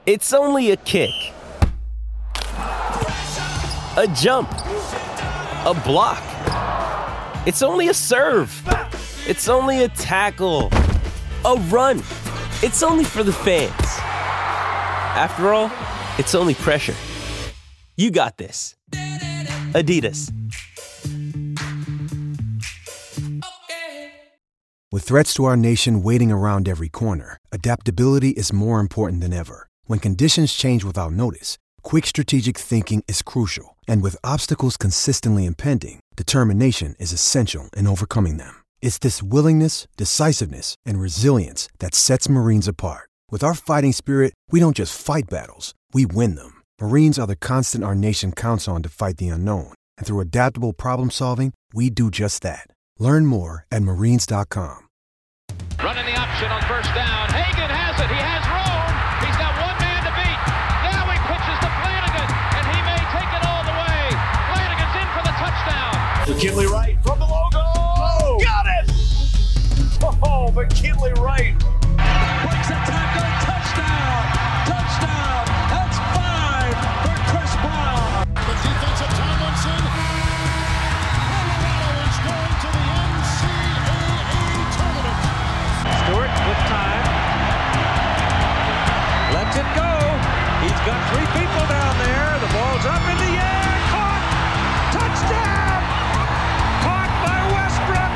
It's only a kick, a jump, a block. It's only a serve. It's only a tackle, a run. It's only for the fans. After all, it's only pressure. You got this. Adidas. With threats to our nation waiting around every corner, adaptability is more important than ever. When conditions change without notice, quick strategic thinking is crucial. And with obstacles consistently impending, determination is essential in overcoming them. It's this willingness, decisiveness, and resilience that sets Marines apart. With our fighting spirit, we don't just fight battles, we win them. Marines are the constant our nation counts on to fight the unknown. And through adaptable problem solving, we do just that. Learn more at marines.com. Running the option on first down. Hagan has it. He has room. He's got one man to beat. Now he pitches to Flanagan, and he may take it all the way. Flanagan's in for the touchdown. McKinley Wright from the logo. Oh, got it! Oh, McKinley Wright. Breaks a tackle. Touchdown. Touchdown. That's 5 for Chris Brown. The defense of Tomlinson. Colorado is going to the NCAA tournament. Stewart with time. Lets it go. He's got 3 people down there. The ball's up in the air. Caught. Touchdown. Caught by Westbrook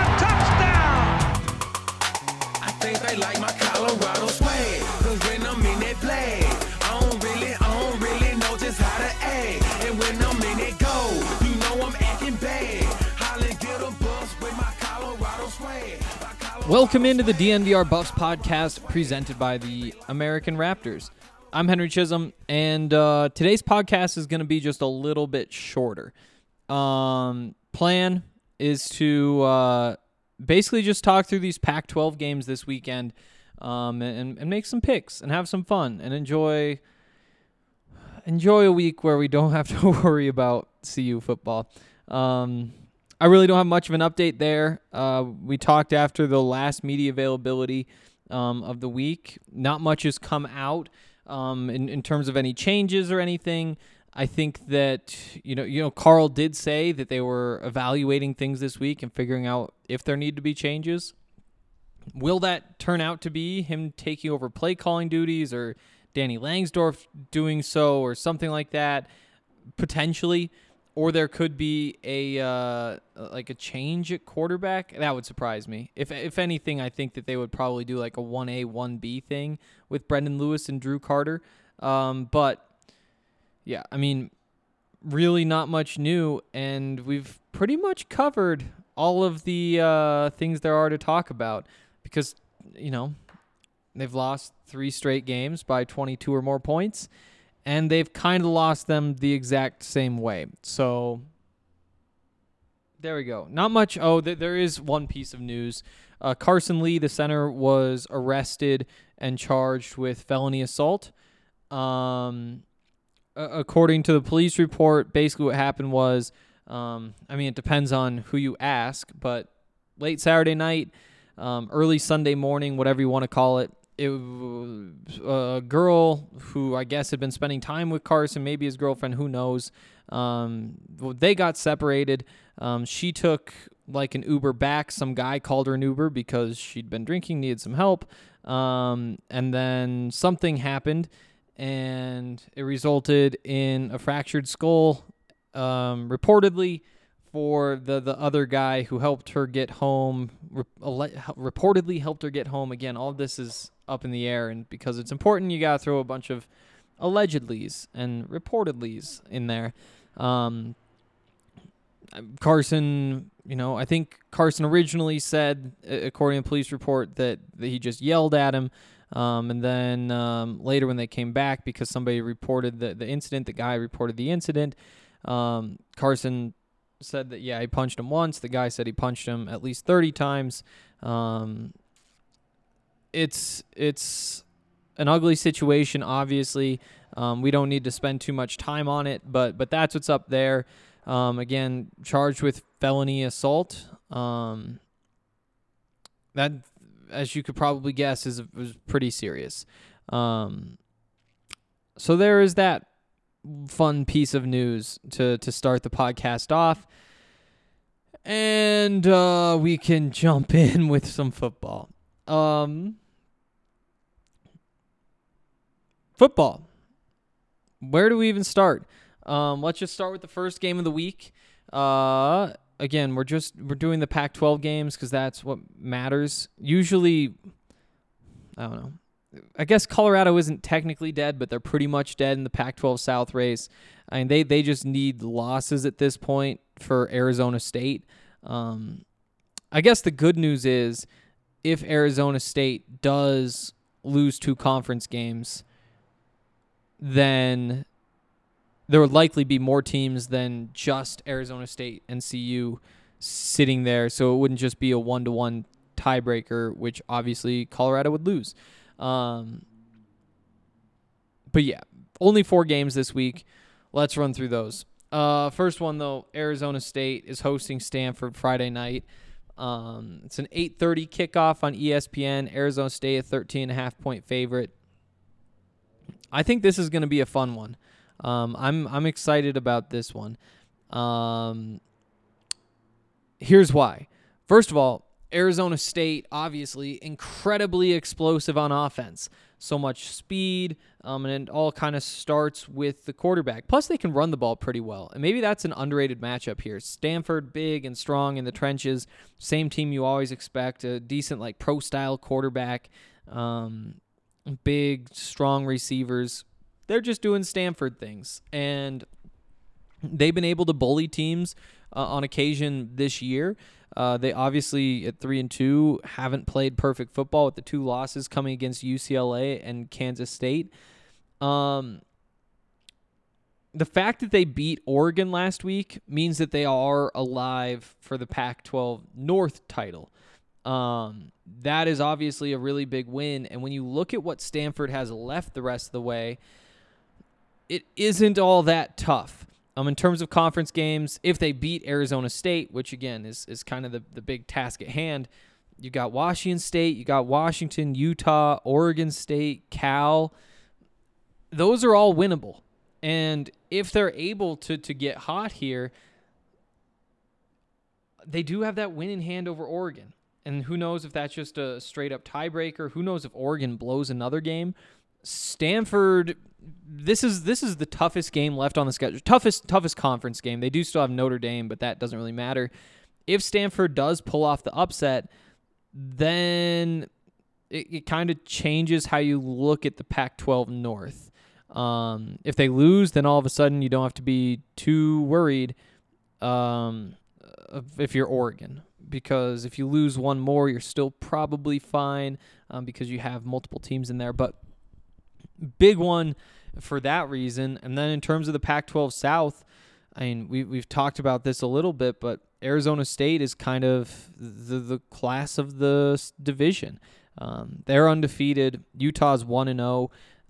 for a touchdown. I think they like my Colorado swag, 'cause when I'm in that play, I don't really know just how to act. And when I'm in it go, you know I'm acting bad. Holland get a bus with my Colorado swag. Welcome into the DNVR Buffs podcast presented by the American Raptors. I'm Henry Chisholm, and today's podcast is going to be just a little bit shorter. Plan is to basically just talk through these Pac-12 games this weekend and make some picks and have some fun and enjoy a week where we don't have to worry about CU football. I really don't have much of an update there. We talked after the last media availability of the week. Not much has come out in terms of any changes or anything. I think that you know Carl did say that they were evaluating things this week and figuring out if there need to be changes. Will that turn out to be him taking over play calling duties or Danny Langsdorff doing so or something like that? Potentially. Or there could be a change at quarterback. That would surprise me. If anything, I think that they would probably do like a 1A, 1B thing with Brendan Lewis and Drew Carter. But, yeah, I mean, really not much new. And we've pretty much covered all of the things there are to talk about. Because, they've lost 3 straight games by 22 or more points. And they've kind of lost them the exact same way. So, there we go. Not much. Oh, there is one piece of news. Carson Lee, the center, was arrested and charged with felony assault. According to the police report, basically what happened was, it depends on who you ask, but late Saturday night, early Sunday morning, whatever you want to call it, it was a girl who I guess had been spending time with Carson, maybe his girlfriend, who knows. They got separated. She took like an Uber back. Some guy called her an Uber because she'd been drinking, needed some help. And then something happened, and it resulted in a fractured skull, reportedly, for the other guy who helped her get home, reportedly helped her get home. Again, all of this is up in the air, and because it's important, you got to throw a bunch of allegedlys and reportedlys in there. Carson, I think Carson originally said, according to the police report, that he just yelled at him. And then later when they came back, because somebody reported the incident, the guy reported the incident, Carson said that, yeah, he punched him once. The guy said he punched him at least 30 times. It's an ugly situation, obviously. We don't need to spend too much time on it, but that's what's up there. Again, charged with felony assault. That, as you could probably guess, was pretty serious. So there is that fun piece of news to start the podcast off. And we can jump in with some football. Football. Where do we even start? Let's just start with the first game of the week. Again, we're doing the Pac-12 games because that's what matters. Usually, I don't know. I guess Colorado isn't technically dead, but they're pretty much dead in the Pac-12 South race. I mean, they just need losses at this point for Arizona State. I guess the good news is if Arizona State does lose 2 conference games, then there would likely be more teams than just Arizona State and CU sitting there, so it wouldn't just be a 1-1 tiebreaker, which obviously Colorado would lose. But yeah, only 4 games this week. Let's run through those. First one, though, Arizona State is hosting Stanford Friday night. It's an 8:30 kickoff on ESPN. Arizona State a 13.5-point favorite. I think this is going to be a fun one. I'm excited about this one. Here's why. First of all, Arizona State, obviously, incredibly explosive on offense. So much speed, and it all kind of starts with the quarterback. Plus, they can run the ball pretty well. And maybe that's an underrated matchup here. Stanford, big and strong in the trenches. Same team you always expect. A decent, pro-style quarterback. Big, strong receivers. They're just doing Stanford things. And they've been able to bully teams on occasion this year. They obviously, at 3-2, haven't played perfect football with the 2 losses coming against UCLA and Kansas State. The fact that they beat Oregon last week means that they are alive for the Pac-12 North title. That is obviously a really big win. And when you look at what Stanford has left the rest of the way, it isn't all that tough. In terms of conference games, if they beat Arizona State, which again is kind of the big task at hand, you got Washington State, you got Washington, Utah, Oregon State, Cal. Those are all winnable. And if they're able to get hot here, they do have that win in hand over Oregon. And who knows if that's just a straight-up tiebreaker. Who knows if Oregon blows another game. Stanford, this is the toughest game left on the schedule. Toughest conference game. They do still have Notre Dame, but that doesn't really matter. If Stanford does pull off the upset, then it kind of changes how you look at the Pac-12 North. If they lose, then all of a sudden you don't have to be too worried if you're Oregon. Because if you lose one more, you're still probably fine because you have multiple teams in there. But big one for that reason. And then in terms of the Pac-12 South, I mean, we've talked about this a little bit, but Arizona State is kind of the class of the division. They're undefeated. Utah's 1-0.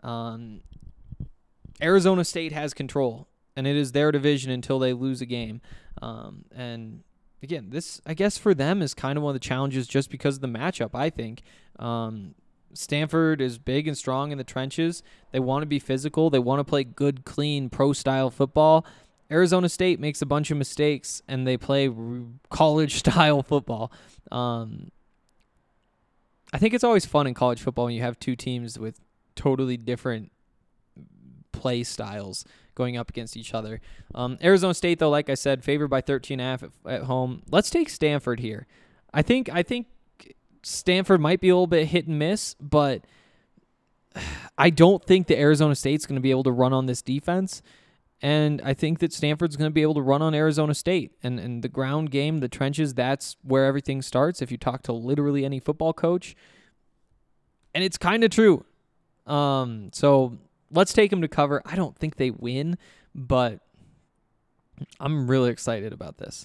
Arizona State has control, and it is their division until they lose a game. And again, this, I guess, for them is kind of one of the challenges just because of the matchup, I think. Stanford is big and strong in the trenches. They want to be physical. They want to play good, clean, pro-style football. Arizona State makes a bunch of mistakes, and they play college-style football. I think it's always fun in college football when you have 2 teams with totally different play styles going up against each other. Arizona State, though, like I said, favored by 13.5 at home. Let's take Stanford here. I think Stanford might be a little bit hit and miss, but I don't think that Arizona State's going to be able to run on this defense, and I think that Stanford's going to be able to run on Arizona State. And the ground game, the trenches, that's where everything starts if you talk to literally any football coach. And it's kind of true. So let's take them to cover. I don't think they win, but I'm really excited about this.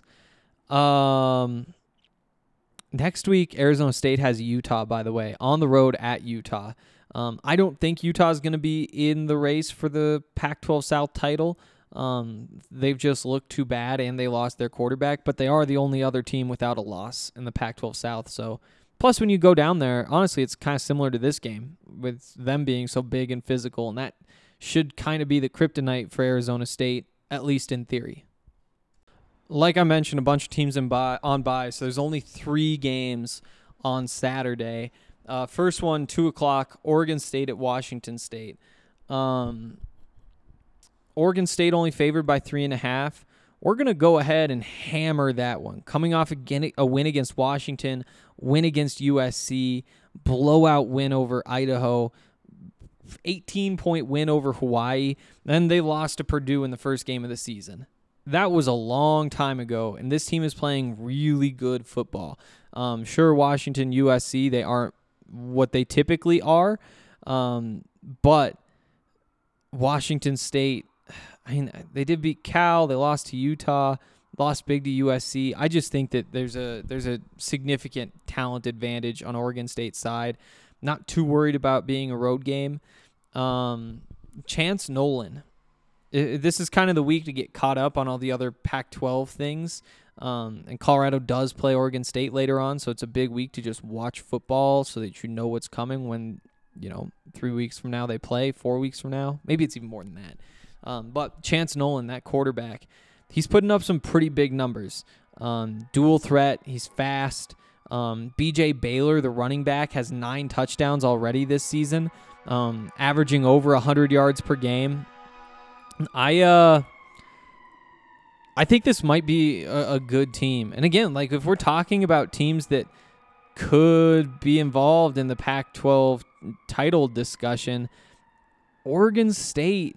Next week, Arizona State has Utah, by the way, on the road at Utah. I don't think Utah is going to be in the race for the Pac-12 South title. They've just looked too bad, and they lost their quarterback, but they are the only other team without a loss in the Pac-12 South. So, plus, when you go down there, honestly, it's kind of similar to this game with them being so big and physical, and that should kind of be the kryptonite for Arizona State, at least in theory. Like I mentioned, a bunch of teams on bye, so there's only 3 games on Saturday. First one, 2 o'clock, Oregon State at Washington State. Oregon State only favored by 3.5. We're going to go ahead and hammer that one. Coming off again a win against Washington, win against USC, blowout win over Idaho, 18-point win over Hawaii, then they lost to Purdue in the first game of the season. That was a long time ago, and this team is playing really good football. Sure, Washington, USC, they aren't what they typically are, but Washington State, I mean, they did beat Cal. They lost to Utah, lost big to USC. I just think that there's a significant talent advantage on Oregon State's side. Not too worried about being a road game. Chance Nolan. This is kind of the week to get caught up on all the other Pac-12 things. And Colorado does play Oregon State later on, so it's a big week to just watch football so that you know what's coming when, 3 weeks from now they play, 4 weeks from now. Maybe it's even more than that. But Chance Nolan, that quarterback, he's putting up some pretty big numbers. Dual threat, he's fast. B.J. Baylor, the running back, has 9 touchdowns already this season, averaging over 100 yards per game. I think this might be a good team. And again, like if we're talking about teams that could be involved in the Pac-12 title discussion, Oregon State,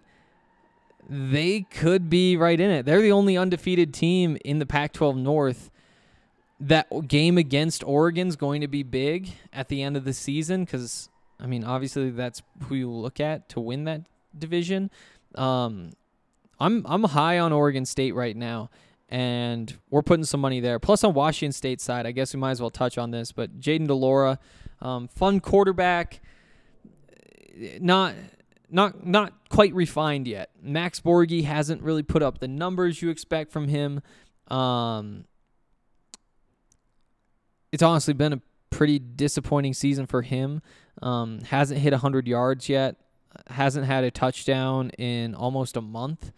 they could be right in it. They're the only undefeated team in the Pac-12 North. That game against Oregon's going to be big at the end of the season because, I mean, obviously that's who you look at to win that division. I'm high on Oregon State right now, and we're putting some money there. Plus on Washington State's side, I guess we might as well touch on this, but Jaden DeLora, fun quarterback, not quite refined yet. Max Borghi hasn't really put up the numbers you expect from him. It's honestly been a pretty disappointing season for him. Hasn't hit 100 yards yet. Hasn't had a touchdown in almost a month.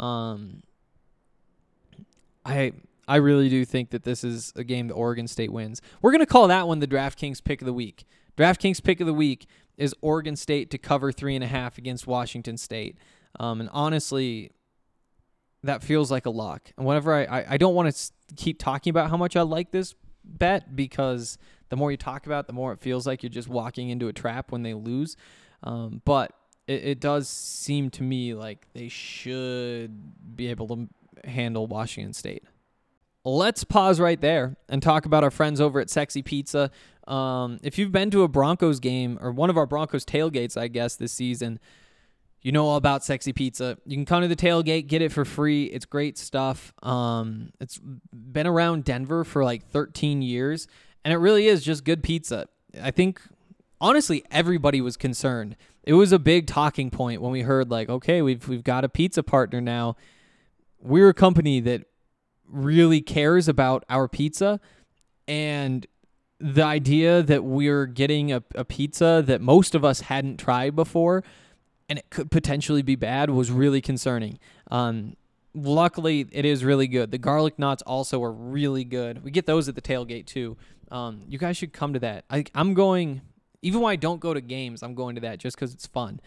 I really do think that this is a game that Oregon State wins. We're going to call that one the DraftKings pick of the week. DraftKings pick of the week is Oregon State to cover 3.5 against Washington State. And honestly, that feels like a lock. And whenever I don't want to keep talking about how much I like this bet because the more you talk about it, the more it feels like you're just walking into a trap when they lose. But it does seem to me like they should be able to handle Washington State. Let's pause right there and talk about our friends over at Sexy Pizza. If you've been to a Broncos game or one of our Broncos tailgates, I guess, this season, you know all about Sexy Pizza. You can come to the tailgate, get it for free. It's great stuff. It's been around Denver for like 13 years, and it really is just good pizza. I think, honestly, everybody was concerned. It was a big talking point when we heard, like, okay, we've got a pizza partner now. We're a company that really cares about our pizza, and the idea that we're getting a pizza that most of us hadn't tried before and it could potentially be bad was really concerning. Luckily, it is really good. The garlic knots also are really good. We get those at the tailgate too. You guys should come to that. I'm going, even when I don't go to games, I'm going to that just because it's fun.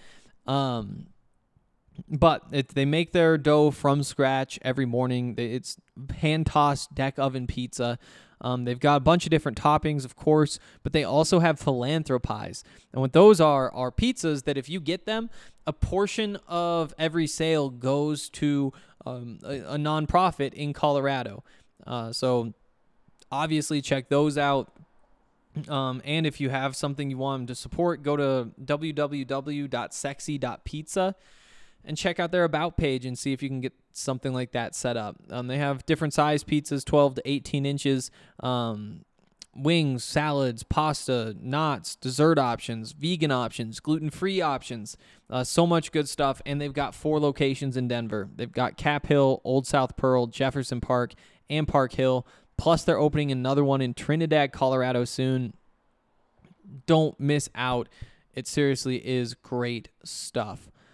But they make their dough from scratch every morning. It's hand-tossed deck oven pizza. They've got a bunch of different toppings, of course, but they also have philanthropies. And what those are pizzas that if you get them, a portion of every sale goes to a nonprofit in Colorado. So obviously check those out. And if you have something you want them to support, go to www.sexy.pizza and check out their About page and see if you can get something like that set up. They have different size pizzas, 12 to 18 inches, wings, salads, pasta, knots, dessert options, vegan options, gluten-free options, so much good stuff. And they've got 4 locations in Denver. They've got Cap Hill, Old South Pearl, Jefferson Park, and Park Hill. Plus, they're opening another one in Trinidad, Colorado soon. Don't miss out. It seriously is great stuff.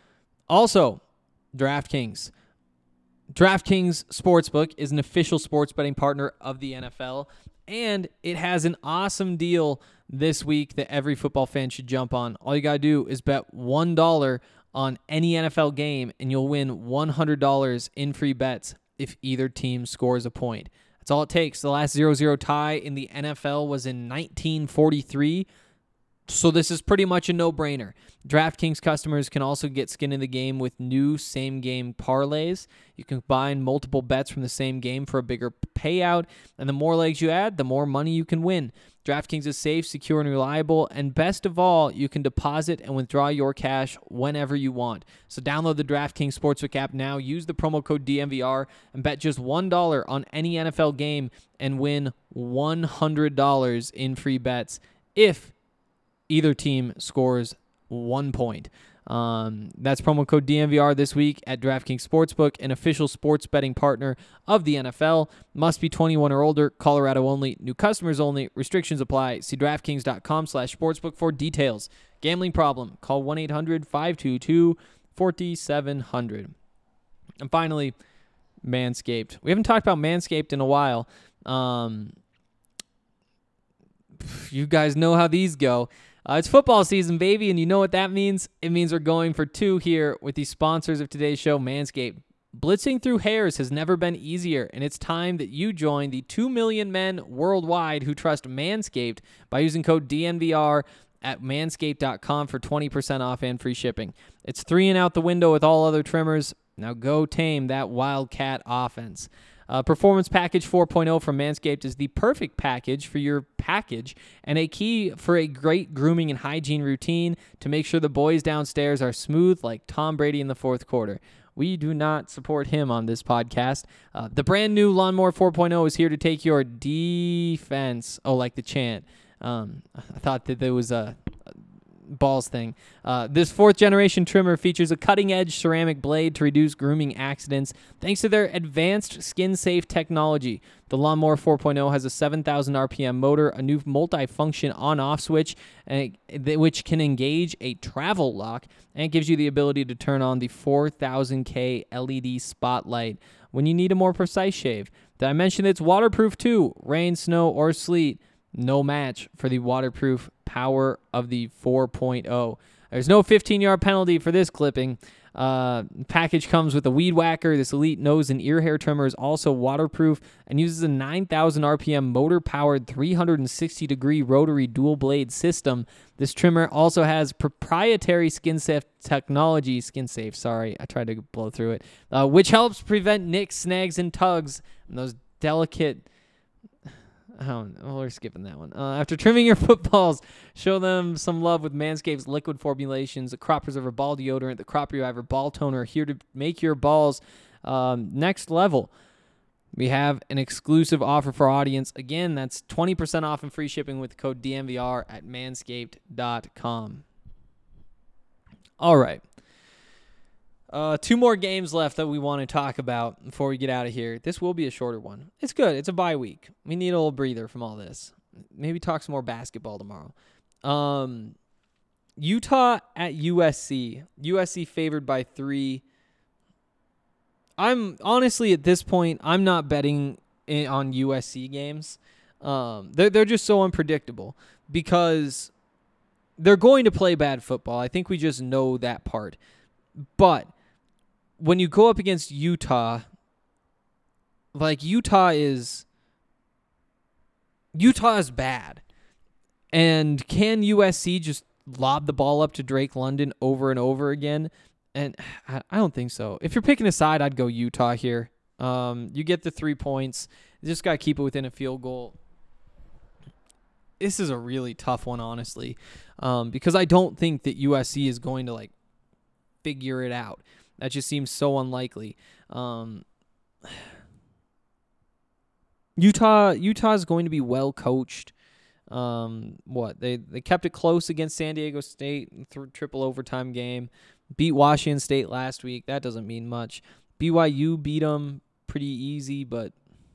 Also, DraftKings. DraftKings Sportsbook is an official sports betting partner of the NFL, and it has an awesome deal this week that every football fan should jump on. All you got to do is bet $1 on any NFL game, and you'll win $100 in free bets if either team scores a point. That's all it takes. The last 0-0 tie in the NFL was in 1943. So this is pretty much a no-brainer. DraftKings customers can also get skin in the game with new same-game parlays. You can combine multiple bets from the same game for a bigger payout, and the more legs you add, the more money you can win. DraftKings is safe, secure, and reliable, and best of all, you can deposit and withdraw your cash whenever you want. So download the DraftKings Sportsbook app now, use the promo code DNVR, and bet just $1 on any NFL game and win $100 in free bets if either team scores 1 point. That's promo code DNVR this week at DraftKings Sportsbook, an official sports betting partner of the NFL. Must be 21 or older, Colorado only, new customers only, restrictions apply. See DraftKings.com/sportsbook for details. Gambling problem, call 1-800-522-4700. And finally, Manscaped. We haven't talked about Manscaped in a while. You guys know how these go. It's football season, baby, and you know what that means? It means we're going for 2 here with the sponsors of today's show, Manscaped. Blitzing through hairs has never been easier, and it's time that you join the 2 million men worldwide who trust Manscaped by using code DNVR at manscaped.com for 20% off and free shipping. It's 3 and out the window with all other trimmers. Now go tame that Wildcat offense. Performance Package 4.0 from Manscaped is the perfect package for your package and a key for a great grooming and hygiene routine to make sure the boys downstairs are smooth like Tom Brady in the fourth quarter. We do not support him on this podcast. The brand new Lawnmower 4.0 is here to take your defense. Oh, like the chant. I thought that there was a balls thing. This 4th generation trimmer features a cutting-edge ceramic blade to reduce grooming accidents thanks to their advanced skin-safe technology. The Lawnmower 4.0 has a 7,000 RPM motor, a new multi-function on-off switch, which can engage a travel lock, and it gives you the ability to turn on the 4000K LED spotlight when you need a more precise shave. Did I mention it's waterproof too? Rain, snow, or sleet. No match for the waterproof power of the 4.0. There's no 15-yard penalty for this clipping. Package comes with a weed whacker. This elite nose and ear hair trimmer is also waterproof and uses a 9,000 RPM motor-powered 360-degree rotary dual-blade system. This trimmer also has proprietary skin-safe technology. I tried to blow through it. Which helps prevent nicks, snags, and tugs. And those delicate... we're skipping that one. After trimming your footballs, show them some love with Manscaped's liquid formulations, the Crop Preserver Ball Deodorant, the Crop Reviver Ball Toner, here to make your balls next level. We have an exclusive offer for our audience. Again, that's 20% off and free shipping with the code DNVR at manscaped.com. All right. 2 more games left that we want to talk about before we get out of here. This will be a shorter one. It's good. It's a bye week. We need a little breather from all this. Maybe talk some more basketball tomorrow. Utah at USC. USC favored by 3. I'm honestly at this point, I'm not betting on USC games. They're just so unpredictable because they're going to play bad football. I think we just know that part. But when you go up against Utah, like Utah is bad. And can USC just lob the ball up to Drake London over and over again? And I don't think so. If you're picking a side, I'd go Utah here. You get the 3 points. You just got to keep it within a field goal. This is a really tough one, honestly, because I don't think that USC is going to figure it out. That just seems so unlikely. Utah is going to be well coached. They kept it close against San Diego State, triple overtime game. Beat Washington State last week. That doesn't mean much. BYU beat them pretty easy, but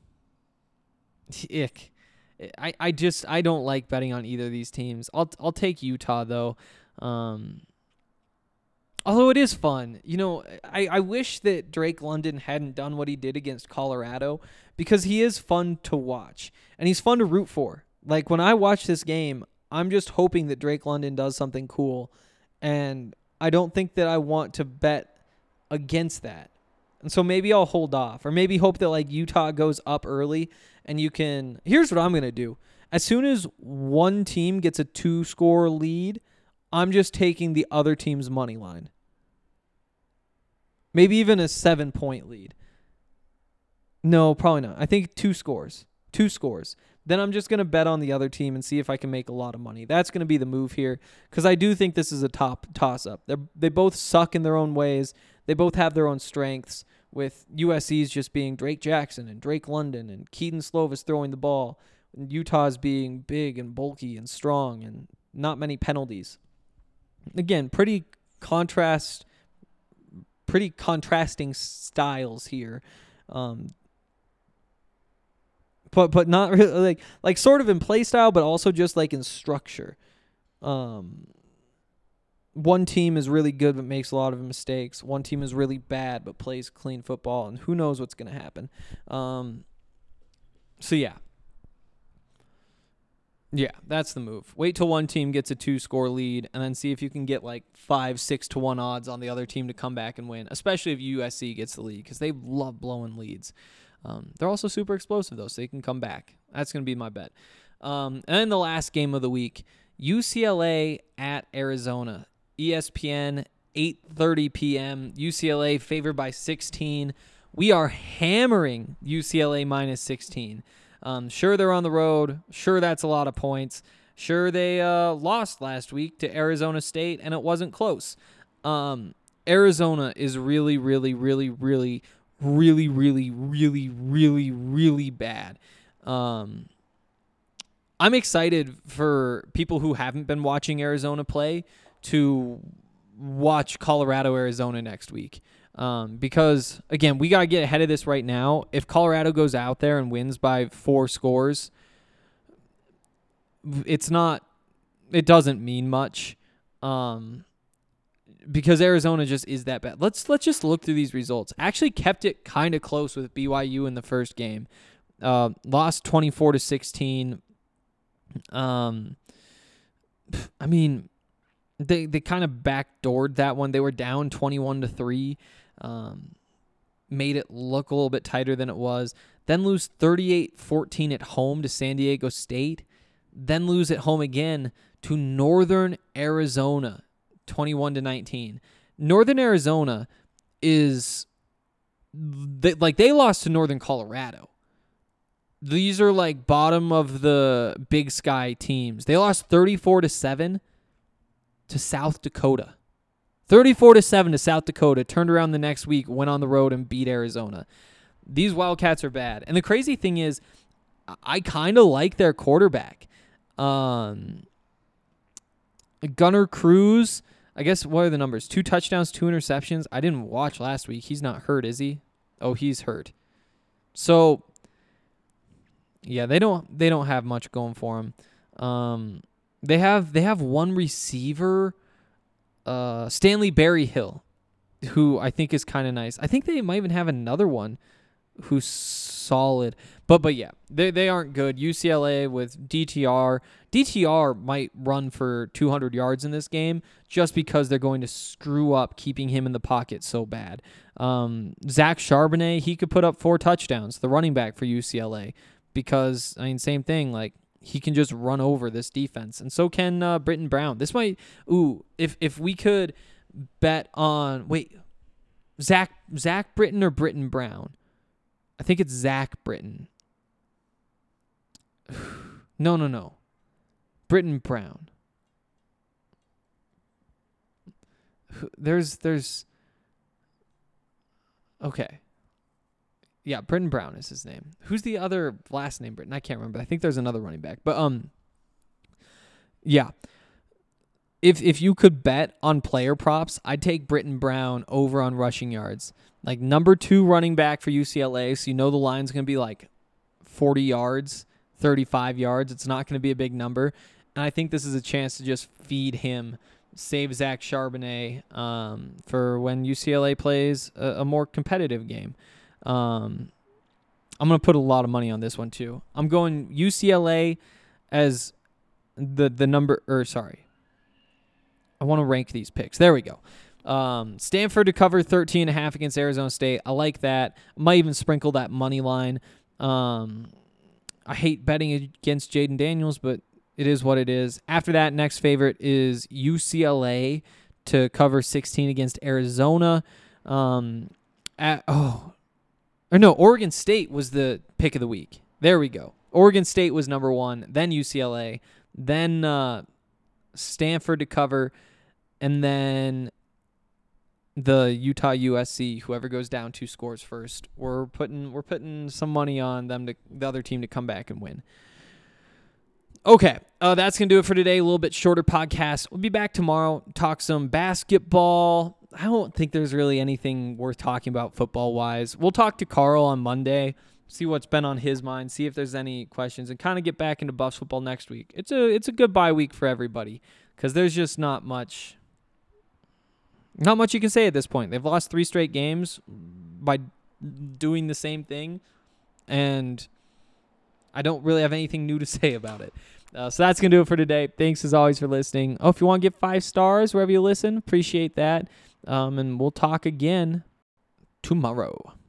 ick. I don't like betting on either of these teams. I'll take Utah though. Although it is fun. I wish that Drake London hadn't done what he did against Colorado, because he is fun to watch and he's fun to root for. Like, when I watch this game, I'm just hoping that Drake London does something cool, and I don't think that I want to bet against that. And so maybe I'll hold off, or maybe hope that like Utah goes up early and you can. Here's what I'm going to do. As soon as one team gets a 2-score lead, I'm just taking the other team's money line. Maybe even a 7-point lead. No, probably not. I think 2 scores. 2 scores. Then I'm just going to bet on the other team and see if I can make a lot of money. That's going to be the move here, because I do think this is a top toss-up. They both suck in their own ways. They both have their own strengths, with USC's just being Drake Jackson and Drake London and Keaton Slovis throwing the ball, and Utah's being big and bulky and strong and not many penalties. Again, pretty contrasting styles here. But not really like sort of in play style, but also just like in structure. One team is really good but makes a lot of mistakes. One team is really bad but plays clean football, and who knows what's going to happen. So yeah. Yeah, that's the move. Wait till one team gets a 2-score lead and then see if you can get like 5-6 to 1 odds on the other team to come back and win, especially if USC gets the lead, because they love blowing leads. They're also super explosive, though, so they can come back. That's going to be my bet. And then the last game of the week, UCLA at Arizona. ESPN, 8:30 p.m. UCLA favored by 16. We are hammering UCLA minus 16. Sure, they're on the road. Sure, that's a lot of points. Sure, they lost last week to Arizona State, and it wasn't close. Arizona is really, really, really, really, really, really, really, really, really bad. I'm excited for people who haven't been watching Arizona play to watch Colorado, Arizona next week. Because, again, we got to get ahead of this right now. If Colorado goes out there and wins by 4 scores, it doesn't mean much. Because Arizona just is that bad. Let's just look through these results. Actually kept it kind of close with BYU in the first game. Lost 24-16. I mean, they kind of backdoored that one. They were down 21-3. Made it look a little bit tighter than it was. Then lose 38-14 at home to San Diego State. Then lose at home again to Northern Arizona, 21-19. Northern Arizona is they lost to Northern Colorado. These are like bottom of the Big Sky teams. They lost 34-7 to South Dakota. 34-7 to South Dakota. Turned around the next week, went on the road and beat Arizona. These Wildcats are bad. And the crazy thing is, I kind of like their quarterback. Gunnar Cruz, I guess, what are the numbers? 2 touchdowns, 2 interceptions. I didn't watch last week. He's not hurt, is he? Oh, he's hurt. So, yeah, they don't have much going for him. They have one receiver, Stanley Berryhill, who I think is kind of nice. I think they might even have another one who's solid. But yeah, they aren't good. UCLA with DTR. DTR might run for 200 yards in this game just because they're going to screw up keeping him in the pocket so bad. Zach Charbonnet, he could put up 4 touchdowns, the running back for UCLA, because, I mean, same thing, like, he can just run over this defense. And so can Britton Brown. This might, if we could bet on, Zach Britton or Britton Brown? I think it's Zach Britton. No. Britton Brown. There's okay. Yeah, Britton Brown is his name. Who's the other last name Britton? I can't remember. I think there's another running back. But yeah. If you could bet on player props, I'd take Britton Brown over on rushing yards. Like number 2 running back for UCLA, so you know the line's going to be like 40 yards, 35 yards. It's not going to be a big number. And I think this is a chance to just feed him save Zach Charbonnet for when UCLA plays a more competitive game. I'm going to put a lot of money on this one too. I'm going UCLA as the number, I want to rank these picks. There we go. Stanford to cover 13.5 against Arizona State. I like that. I might even sprinkle that money line. I hate betting against Jaden Daniels, but it is what it is. After that, next favorite is UCLA to cover 16 against Arizona. Oregon State was the pick of the week. There we go. Oregon State was number 1, then UCLA, then Stanford to cover, and then the Utah USC, whoever goes down 2 scores first. We're putting some money on them, the other team, to come back and win. Okay, that's going to do it for today. A little bit shorter podcast. We'll be back tomorrow, talk some basketball. I don't think there's really anything worth talking about football-wise. We'll talk to Carl on Monday, see what's been on his mind, see if there's any questions, and kind of get back into Buffs football next week. It's a good bye week for everybody because there's just not much you can say at this point. They've lost 3 straight games by doing the same thing, and I don't really have anything new to say about it. So that's going to do it for today. Thanks, as always, for listening. If you want to give 5 stars wherever you listen, appreciate that. And we'll talk again tomorrow.